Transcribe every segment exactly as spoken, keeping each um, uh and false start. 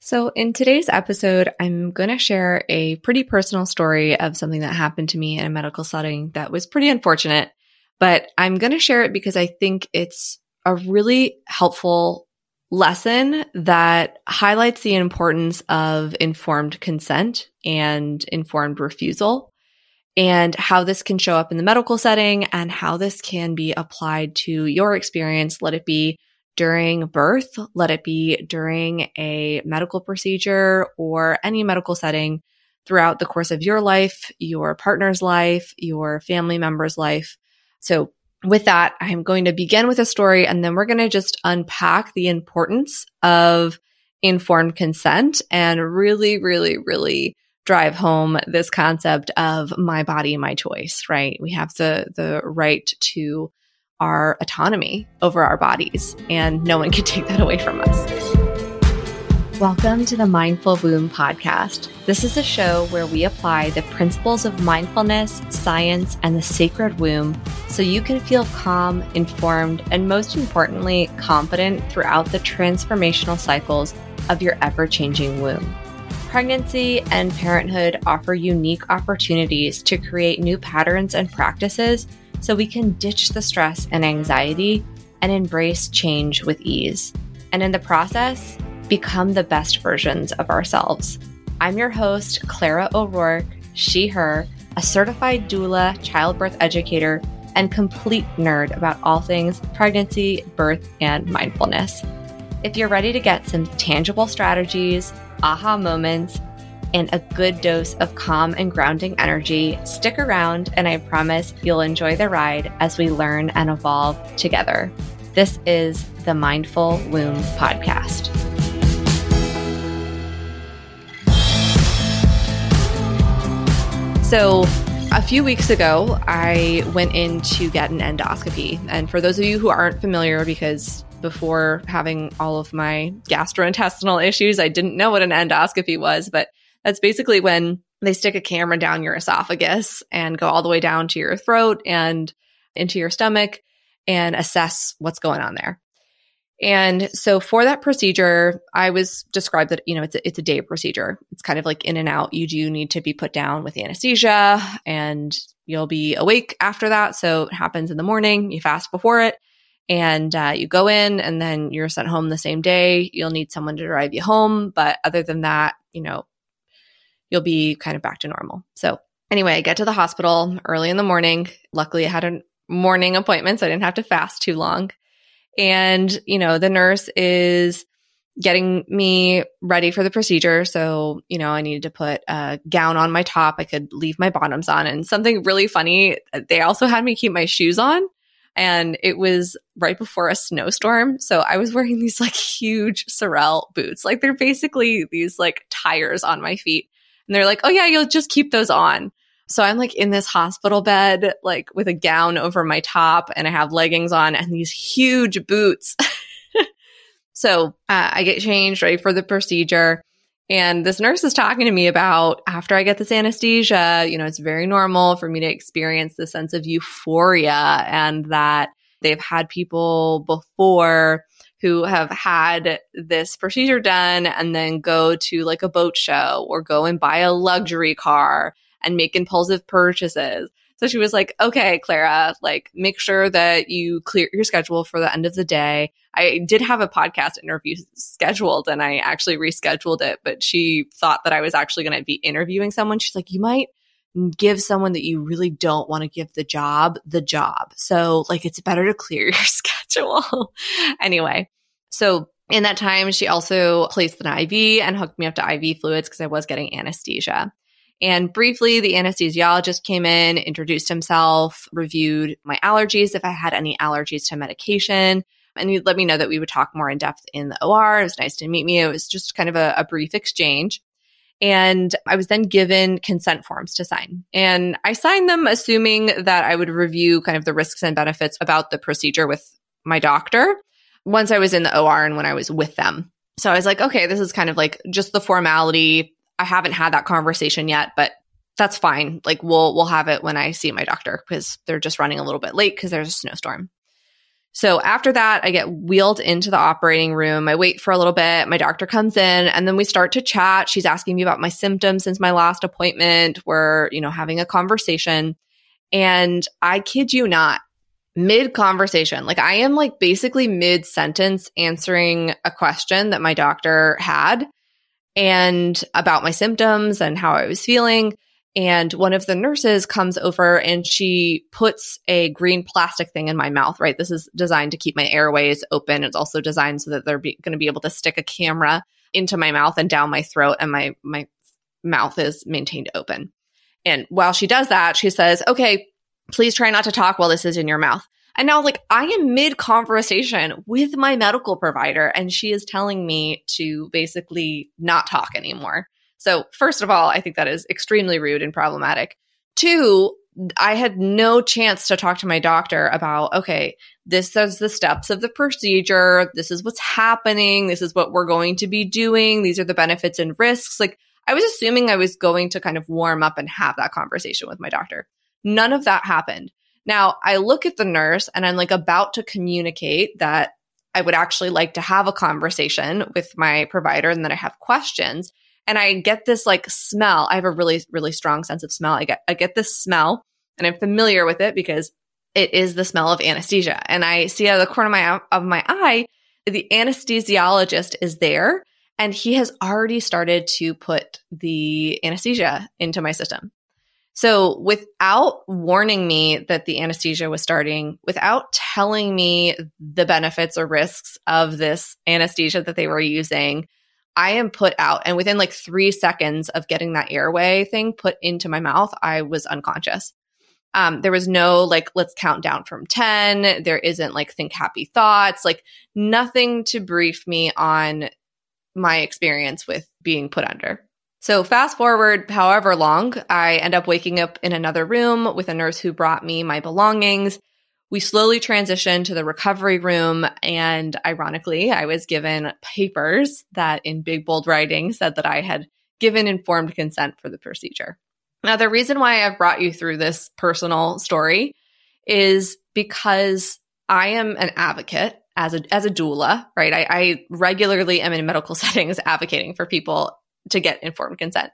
So in today's episode, I'm going to share a pretty personal story of something that happened to me in a medical setting that was pretty unfortunate, but I'm going to share it because I think it's a really helpful lesson that highlights the importance of informed consent and informed refusal, and how this can show up in the medical setting and how this can be applied to your experience, let it be during birth, let it be during a medical procedure or any medical setting throughout the course of your life, your partner's life, your family member's life. So with that, I'm going to begin with a story, and then we're going to just unpack the importance of informed consent and really, really, really drive home this concept of my body, my choice, right? We have the the right to our autonomy over our bodies, and no one can take that away from us. Welcome to the Mindful Womb podcast. This is a show where we apply the principles of mindfulness, science, and the sacred womb so you can feel calm, informed, and most importantly, confident throughout the transformational cycles of your ever-changing womb. Pregnancy and parenthood offer unique opportunities to create new patterns and practices so we can ditch the stress and anxiety and embrace change with ease. And in the process, become the best versions of ourselves. I'm your host, Clara O'Rourke, she, her, a certified doula, childbirth educator, and complete nerd about all things pregnancy, birth, and mindfulness. If you're ready to get some tangible strategies, aha moments, and a good dose of calm and grounding energy, stick around and I promise you'll enjoy the ride as we learn and evolve together. This is the Mindful Womb podcast. So a few weeks ago, I went in to get an endoscopy. And for those of you who aren't familiar, because before having all of my gastrointestinal issues, I didn't know what an endoscopy was, but that's basically when they stick a camera down your esophagus and go all the way down to your throat and into your stomach and assess what's going on there. And so for that procedure, I was described that, you know, it's a, it's a day procedure. It's kind of like in and out. You do need to be put down with anesthesia and you'll be awake after that. So it happens in the morning. You fast before it and uh, you go in and then you're sent home the same day. You'll need someone to drive you home. But other than that, you know, you'll be kind of back to normal. So anyway, I get to the hospital early in the morning. Luckily, I had a morning appointment, so I didn't have to fast too long. And, you know, the nurse is getting me ready for the procedure. So, you know, I needed to put a gown on my top. I could leave my bottoms on. And something really funny, they also had me keep my shoes on. And it was right before a snowstorm. So I was wearing these like huge Sorel boots. Like they're basically these like tires on my feet. And they're like, oh yeah, you'll just keep those on. So I'm like in this hospital bed, like with a gown over my top and I have leggings on and these huge boots. So uh, I get changed, ready for the procedure. And this nurse is talking to me about after I get this anesthesia, you know, it's very normal for me to experience the sense of euphoria and that they've had people before who have had this procedure done and then go to like a boat show or go and buy a luxury car and make impulsive purchases. So she was like, okay, Clara, like make sure that you clear your schedule for the end of the day. I did have a podcast interview scheduled and I actually rescheduled it, but she thought that I was actually going to be interviewing someone. She's like, you might give someone that you really don't want to give the job, the job. So like, it's better to clear your schedule. Anyway, so in that time, she also placed an I V and hooked me up to I V fluids because I was getting anesthesia. And briefly, the anesthesiologist came in, introduced himself, reviewed my allergies, if I had any allergies to medication, and he let me know that we would talk more in depth in the O R. It was nice to meet me. It was just kind of a, a brief exchange. And I was then given consent forms to sign. And I signed them assuming that I would review kind of the risks and benefits about the procedure with my doctor once I was in the O R and when I was with them. So I was like, okay, this is kind of like just the formality. I haven't had that conversation yet, but that's fine. Like we'll we'll have it when I see my doctor because they're just running a little bit late because there's a snowstorm. So after that, I get wheeled into the operating room. I wait for a little bit. My doctor comes in and then we start to chat. She's asking me about my symptoms since my last appointment. We're, you know, having a conversation. And I kid you not, mid conversation, like I am like basically mid sentence answering a question that my doctor had and about my symptoms and how I was feeling. And one of the nurses comes over and she puts a green plastic thing in my mouth, right? This is designed to keep my airways open. It's also designed so that they're going to be able to stick a camera into my mouth and down my throat, and my, my mouth is maintained open. And while she does that, she says, okay, please try not to talk while this is in your mouth. And now, like, I am mid conversation with my medical provider, and she is telling me to basically not talk anymore. So first of all, I think that is extremely rude and problematic. Two, I had no chance to talk to my doctor about, okay, this is the steps of the procedure. This is what's happening. This is what we're going to be doing. These are the benefits and risks. Like, I was assuming I was going to kind of warm up and have that conversation with my doctor. None of that happened. Now, I look at the nurse and I'm like about to communicate that I would actually like to have a conversation with my provider and that I have questions. And I get this like smell. I have a really, really strong sense of smell. I get, I get this smell and I'm familiar with it because it is the smell of anesthesia. And I see out of the corner of my, of my eye, the anesthesiologist is there and he has already started to put the anesthesia into my system. So without warning me that the anesthesia was starting, without telling me the benefits or risks of this anesthesia that they were using, I am put out. And within like three seconds of getting that airway thing put into my mouth, I was unconscious. Um, there was no like, let's count down from ten. There isn't like think happy thoughts, like nothing to brief me on my experience with being put under. So fast forward however long, I end up waking up in another room with a nurse who brought me my belongings. We slowly transitioned to the recovery room, and ironically, I was given papers that in big bold writing said that I had given informed consent for the procedure. Now, the reason why I've brought you through this personal story is because I am an advocate as a as a doula, right? I, I regularly am in medical settings advocating for people to get informed consent.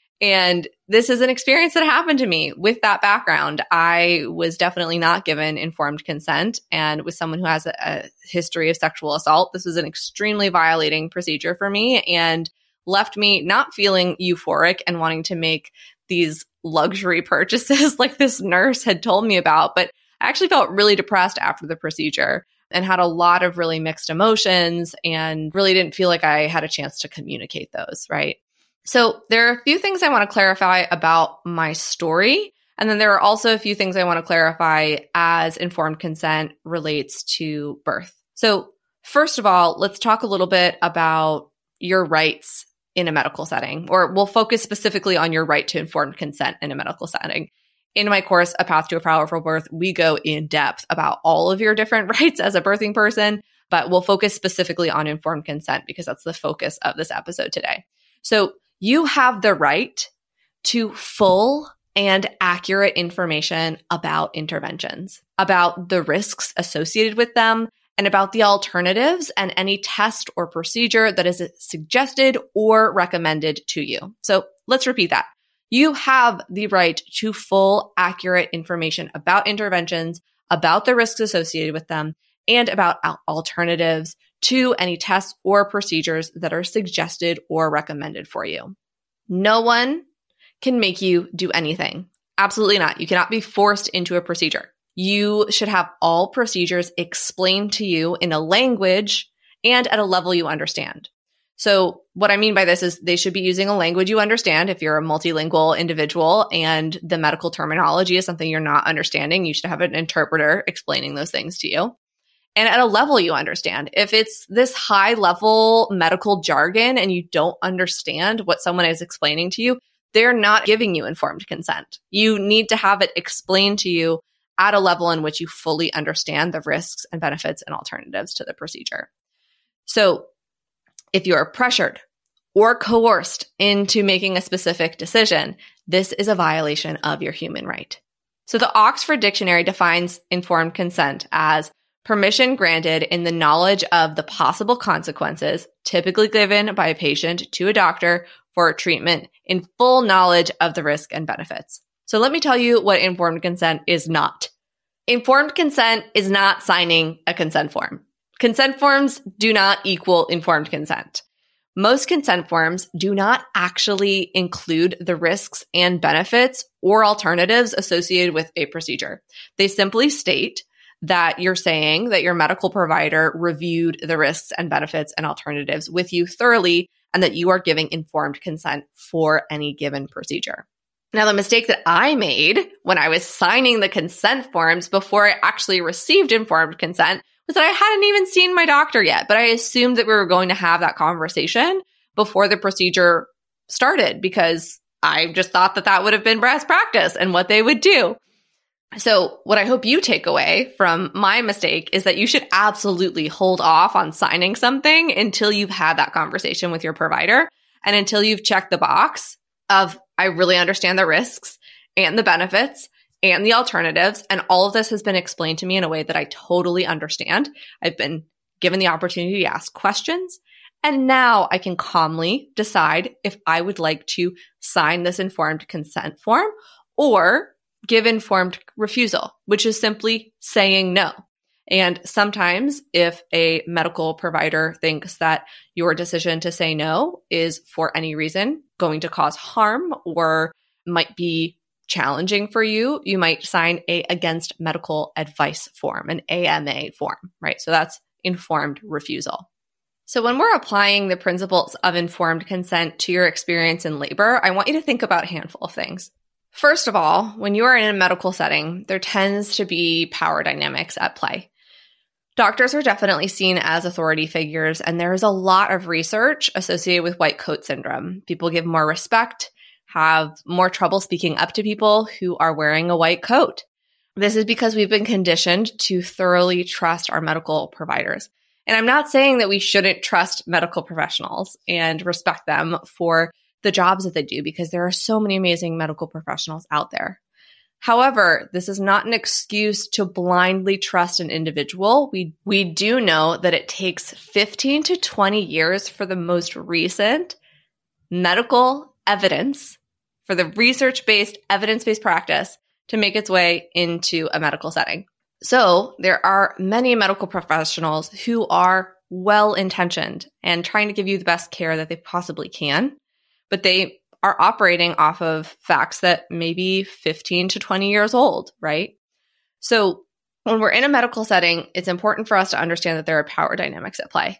And this is an experience that happened to me with that background. I was definitely not given informed consent. And with someone who has a, a history of sexual assault, this was an extremely violating procedure for me and left me not feeling euphoric and wanting to make these luxury purchases like this nurse had told me about. But I actually felt really depressed after the procedure and had a lot of really mixed emotions and really didn't feel like I had a chance to communicate those, right? So there are a few things I want to clarify about my story. And then there are also a few things I want to clarify as informed consent relates to birth. So first of all, let's talk a little bit about your rights in a medical setting, or we'll focus specifically on your right to informed consent in a medical setting. In my course, A Path to a Powerful Birth, we go in depth about all of your different rights as a birthing person, but we'll focus specifically on informed consent because that's the focus of this episode today. So you have the right to full and accurate information about interventions, about the risks associated with them, and about the alternatives and any test or procedure that is suggested or recommended to you. So let's repeat that. You have the right to full, accurate information about interventions, about the risks associated with them, and about alternatives to any tests or procedures that are suggested or recommended for you. No one can make you do anything. Absolutely not. You cannot be forced into a procedure. You should have all procedures explained to you in a language and at a level you understand. So what I mean by this is they should be using a language you understand. If you're a multilingual individual and the medical terminology is something you're not understanding, you should have an interpreter explaining those things to you. And at a level you understand. If it's this high level medical jargon and you don't understand what someone is explaining to you, they're not giving you informed consent. You need to have it explained to you at a level in which you fully understand the risks and benefits and alternatives to the procedure. So if you are pressured or coerced into making a specific decision, this is a violation of your human right. So the Oxford Dictionary defines informed consent as Permission granted in the knowledge of the possible consequences typically given by a patient to a doctor for treatment in full knowledge of the risk and benefits. So let me tell you what informed consent is not. Informed consent is not signing a consent form. Consent forms do not equal informed consent. Most consent forms do not actually include the risks and benefits or alternatives associated with a procedure. They simply state that you're saying that your medical provider reviewed the risks and benefits and alternatives with you thoroughly and that you are giving informed consent for any given procedure. Now, the mistake that I made when I was signing the consent forms before I actually received informed consent was that I hadn't even seen my doctor yet, but I assumed that we were going to have that conversation before the procedure started because I just thought that that would have been best practice and what they would do. So what I hope you take away from my mistake is that you should absolutely hold off on signing something until you've had that conversation with your provider and until you've checked the box of, I really understand the risks and the benefits and the alternatives. And all of this has been explained to me in a way that I totally understand. I've been given the opportunity to ask questions. And now I can calmly decide if I would like to sign this informed consent form or give informed refusal, which is simply saying no. And sometimes if a medical provider thinks that your decision to say no is for any reason going to cause harm or might be challenging for you, you might sign a against medical advice form, an A M A form, right? So that's informed refusal. So when we're applying the principles of informed consent to your experience in labor, I want you to think about a handful of things. First of all, when you are in a medical setting, there tends to be power dynamics at play. Doctors are definitely seen as authority figures, and there is a lot of research associated with white coat syndrome. People give more respect, have more trouble speaking up to people who are wearing a white coat. This is because we've been conditioned to thoroughly trust our medical providers. And I'm not saying that we shouldn't trust medical professionals and respect them for the jobs that they do, because there are so many amazing medical professionals out there. However, this is not an excuse to blindly trust an individual. We we do know that it takes fifteen to twenty years for the most recent medical evidence, for the research-based, evidence-based practice to make its way into a medical setting. So there are many medical professionals who are well-intentioned and trying to give you the best care that they possibly can, but they are operating off of facts that may be fifteen to twenty years old, right? So when we're in a medical setting, it's important for us to understand that there are power dynamics at play.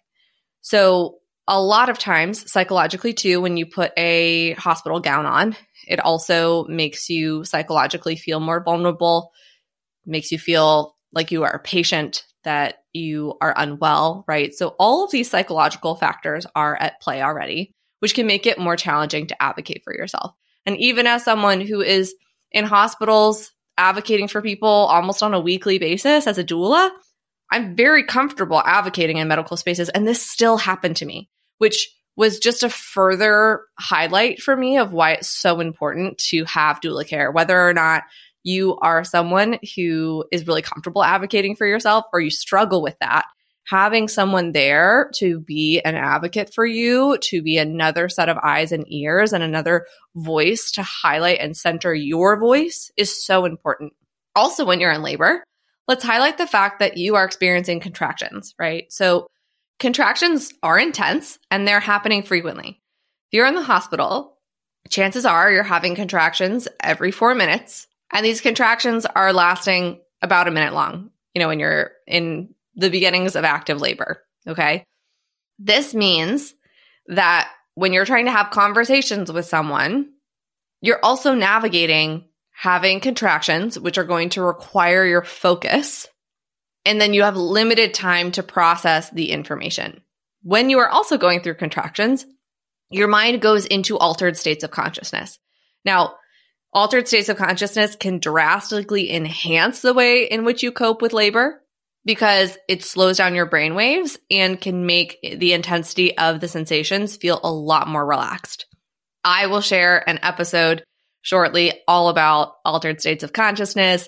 So a lot of times, psychologically too, when you put a hospital gown on, it also makes you psychologically feel more vulnerable, makes you feel like you are a patient, that you are unwell, right? So all of these psychological factors are at play already, which can make it more challenging to advocate for yourself. And even as someone who is in hospitals advocating for people almost on a weekly basis as a doula, I'm very comfortable advocating in medical spaces. And this still happened to me, which was just a further highlight for me of why it's so important to have doula care, whether or not you are someone who is really comfortable advocating for yourself or you struggle with that. Having someone there to be an advocate for you, to be another set of eyes and ears and another voice to highlight and center your voice is so important. Also, when you're in labor, let's highlight the fact that you are experiencing contractions, right? So contractions are intense and they're happening frequently. If you're in the hospital, chances are you're having contractions every four minutes, and these contractions are lasting about a minute long, you know, when you're in the beginnings of active labor, okay? This means that when you're trying to have conversations with someone, you're also navigating having contractions, which are going to require your focus, and then you have limited time to process the information. When you are also going through contractions, your mind goes into altered states of consciousness. Now, altered states of consciousness can drastically enhance the way in which you cope with labor, because it slows down your brain waves and can make the intensity of the sensations feel a lot more relaxed. I will share an episode shortly all about altered states of consciousness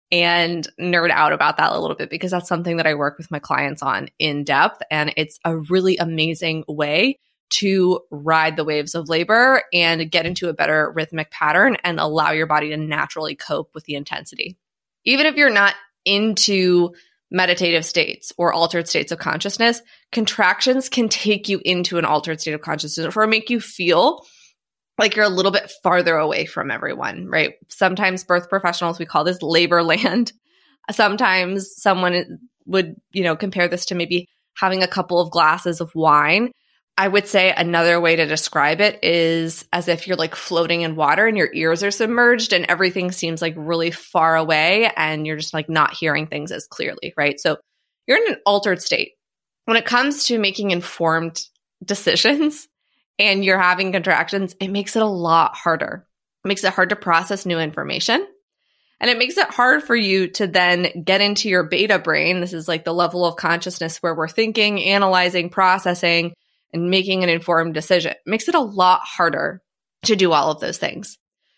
and nerd out about that a little bit because that's something that I work with my clients on in depth. And it's a really amazing way to ride the waves of labor and get into a better rhythmic pattern and allow your body to naturally cope with the intensity. Even if you're not into meditative states or altered states of consciousness, contractions can take you into an altered state of consciousness or make you feel like you're a little bit farther away from everyone, right? Sometimes birth professionals, we call this labor land. Sometimes someone would, you know, compare this to maybe having a couple of glasses of wine. I would say another way to describe it is as if you're like floating in water and your ears are submerged and everything seems like really far away and you're just like not hearing things as clearly, right? So you're in an altered state. When it comes to making informed decisions and you're having contractions, it makes it a lot harder. It makes it hard to process new information. And it makes it hard for you to then get into your beta brain. This is like the level of consciousness where we're thinking, analyzing, processing, and making an informed decision. It makes it a lot harder to do all of those things.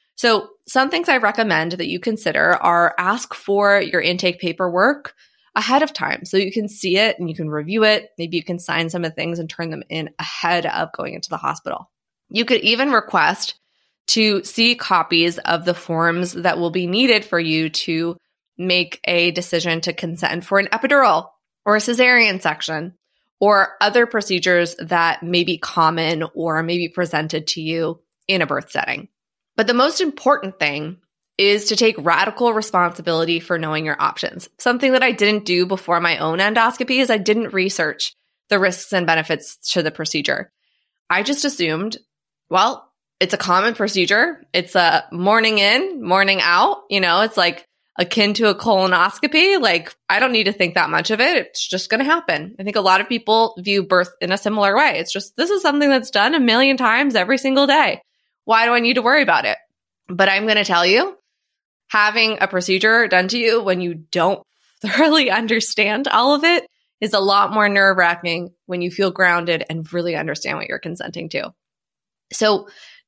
So some things I recommend that you consider are ask for your intake paperwork ahead of time so you can see it and you can review it. Maybe you can sign some of the things and turn them in ahead of going into the hospital. You could even request to see copies of the forms that will be needed for you to make a decision to consent for an epidural or a cesarean section, or other procedures that may be common or may be presented to you in a birth setting. But the most important thing is to take radical responsibility for knowing your options. Something that I didn't do before my own endoscopy is I didn't research the risks and benefits to the procedure. I just assumed, well, it's a common procedure. It's a morning in, morning out. You know, it's like akin to a colonoscopy. Like, I don't need to think that much of it. It's just going to happen. I think a lot of people view birth in a similar way. It's just, this is something that's done a million times every single day. Why do I need to worry about it? But I'm going to tell you, having a procedure done to you when you don't thoroughly understand all of it is a lot more nerve-wracking when you feel grounded and really understand what you're consenting to. So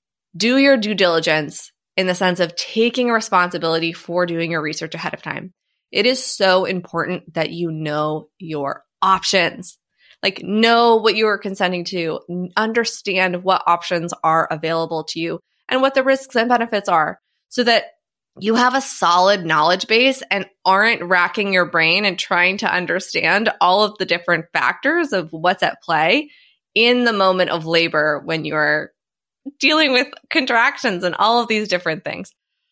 do your due diligence in the sense of taking responsibility for doing your research ahead of time. It is so important that you know your options. Like, know what you are consenting to, understand what options are available to you and what the risks and benefits are so that you have a solid knowledge base and aren't racking your brain and trying to understand all of the different factors of what's at play in the moment of labor when you're dealing with contractions and all of these different things.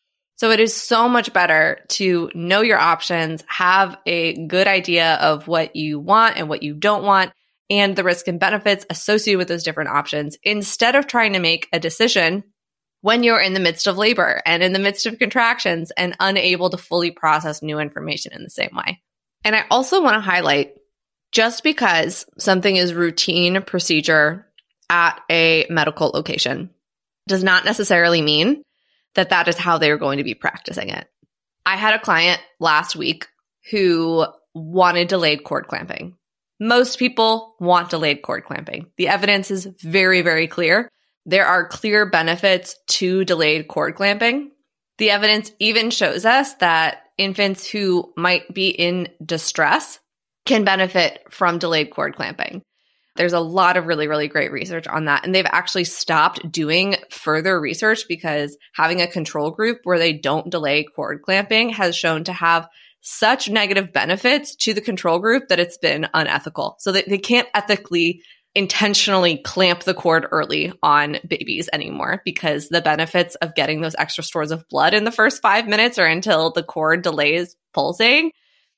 So it is so much better to know your options, have a good idea of what you want and what you don't want, and the risk and benefits associated with those different options, instead of trying to make a decision when you're in the midst of labor and in the midst of contractions and unable to fully process new information in the same way. And I also want to highlight, just because something is routine procedure at a medical location does not necessarily mean that that is how they are going to be practicing it. I had a client last week who wanted delayed cord clamping. Most people want delayed cord clamping. The evidence is very, very clear. There are clear benefits to delayed cord clamping. The evidence even shows us that infants who might be in distress can benefit from delayed cord clamping. There's a lot of really, really great research on that. And they've actually stopped doing further research because having a control group where they don't delay cord clamping has shown to have such negative benefits to the control group that it's been unethical. So they, they can't ethically intentionally clamp the cord early on babies anymore because the benefits of getting those extra stores of blood in the first five minutes or until the cord delays pulsing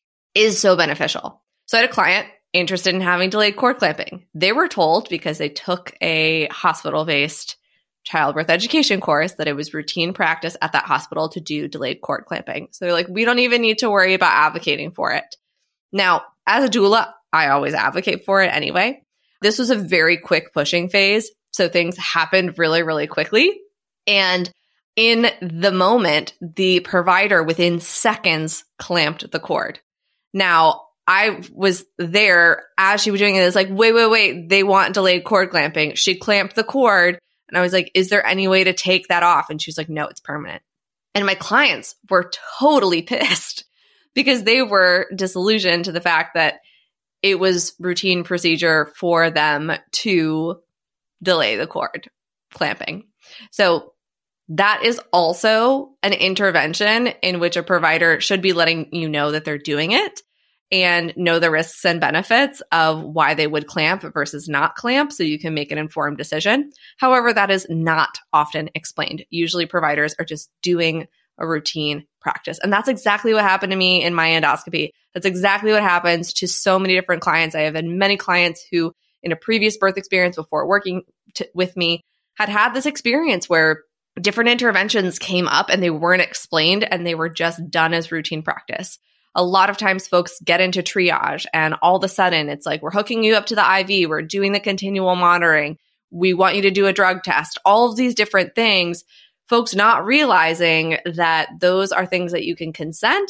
is so beneficial. So I had a client interested in having delayed cord clamping. They were told, because they took a hospital-based childbirth education course, that it was routine practice at that hospital to do delayed cord clamping. So they're like, we don't even need to worry about advocating for it. Now, as a doula, I always advocate for it anyway. This was a very quick pushing phase. So things happened really, really quickly. And in the moment, the provider within seconds clamped the cord. Now, I was there as she was doing it. It's like, wait, wait, wait. They want delayed cord clamping. She clamped the cord. And I was like, is there any way to take that off? And she was like, no, it's permanent. And my clients were totally pissed because they were disillusioned to the fact that it was routine procedure for them to delay the cord clamping. So that is also an intervention in which a provider should be letting you know that they're doing it and know the risks and benefits of why they would clamp versus not clamp so you can make an informed decision. However, that is not often explained. Usually providers are just doing a routine practice. And that's exactly what happened to me in my endoscopy. That's exactly what happens to so many different clients. I have had many clients who, in a previous birth experience before working t- with me, had had this experience where different interventions came up and they weren't explained and they were just done as routine practice. A lot of times folks get into triage and all of a sudden it's like, we're hooking you up to the I V, we're doing the continual monitoring, we want you to do a drug test, all of these different things, folks not realizing that those are things that you can consent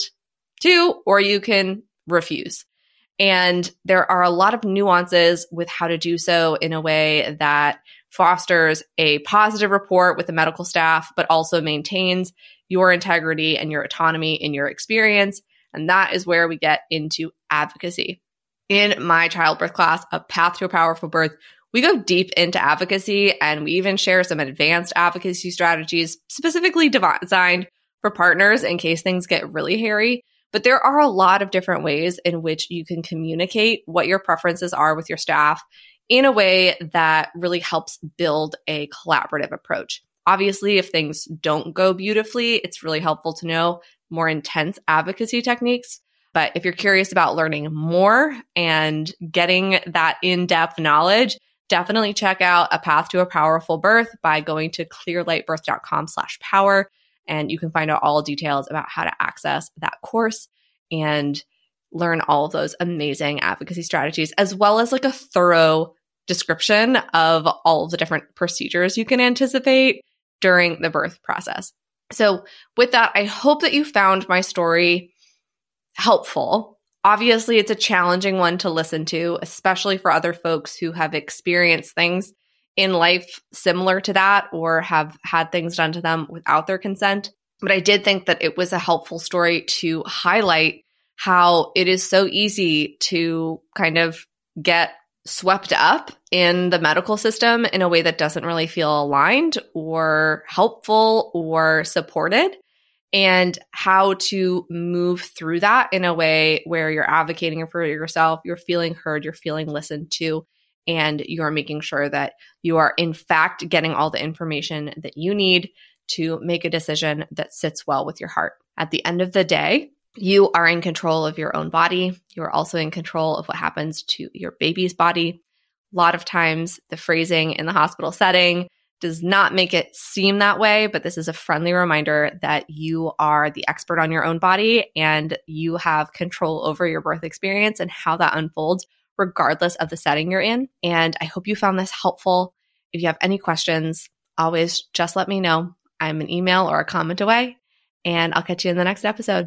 to or you can refuse. And there are a lot of nuances with how to do so in a way that fosters a positive rapport with the medical staff, but also maintains your integrity and your autonomy in your experience. And that is where we get into advocacy. In my childbirth class, A Path to a Powerful Birth, we go deep into advocacy and we even share some advanced advocacy strategies specifically designed for partners in case things get really hairy. But there are a lot of different ways in which you can communicate what your preferences are with your staff in a way that really helps build a collaborative approach. Obviously, if things don't go beautifully, it's really helpful to know more intense advocacy techniques. But if you're curious about learning more and getting that in-depth knowledge, definitely check out A Path to a Powerful Birth by going to clearlightbirth.com slash power. And you can find out all details about how to access that course and learn all of those amazing advocacy strategies, as well as like a thorough description of all of the different procedures you can anticipate during the birth process. So with that, I hope that you found my story helpful. Obviously, it's a challenging one to listen to, especially for other folks who have experienced things in life similar to that or have had things done to them without their consent. But I did think that it was a helpful story to highlight how it is so easy to kind of get swept up in the medical system in a way that doesn't really feel aligned or helpful or supported, and how to move through that in a way where you're advocating for yourself, you're feeling heard, you're feeling listened to, and you're making sure that you are in fact getting all the information that you need to make a decision that sits well with your heart. At the end of the day, you are in control of your own body. You're also in control of what happens to your baby's body. A lot of times the phrasing in the hospital setting does not make it seem that way, but this is a friendly reminder that you are the expert on your own body and you have control over your birth experience and how that unfolds regardless of the setting you're in. And I hope you found this helpful. If you have any questions, always just let me know. I'm an email or a comment away, and I'll catch you in the next episode.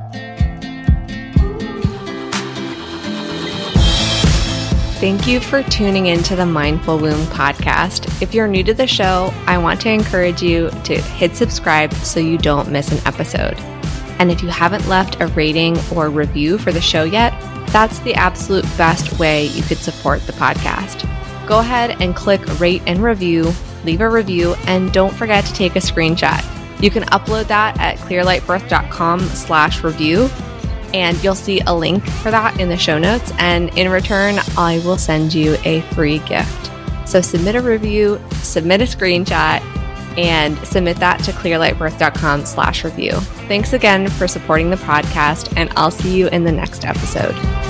Thank you for tuning into the Mindful Womb podcast. If you're new to the show, I want to encourage you to hit subscribe so you don't miss an episode. And if you haven't left a rating or review for the show yet, that's the absolute best way you could support the podcast. Go ahead and click rate and review, leave a review, and don't forget to take a screenshot. You can upload that at clearlightbirth.com slash review, and you'll see a link for that in the show notes. And in return, I will send you a free gift. So submit a review, submit a screenshot, and submit that to clearlightbirth.com slash review. Thanks again for supporting the podcast, and I'll see you in the next episode.